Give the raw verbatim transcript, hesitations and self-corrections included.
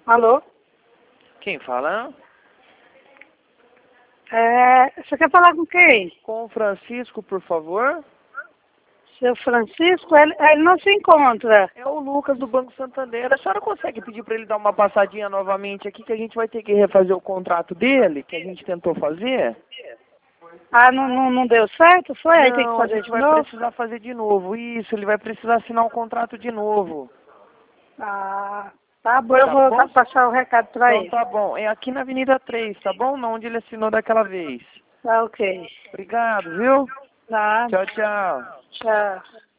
Alô? Quem fala? É, você quer falar com quem? Com o Francisco, por favor. Seu Francisco, ele, ele não se encontra. É o Lucas do Banco Santander. A senhora consegue pedir para ele dar uma passadinha novamente aqui, que a gente vai ter que refazer o contrato dele, que a gente tentou fazer? Ah, não, não, não deu certo? Foi? Aí tem que Não, a fazer gente de vai novo? precisar fazer de novo. Isso, ele vai precisar assinar um contrato de novo. Ah, tá bom, eu Tá vou bom? passar o recado pra Então ele. tá bom. É aqui na Avenida três, tá bom? Não onde ele assinou daquela vez. Tá ok. Obrigado, viu? Tá, Tchau, tchau. tchau.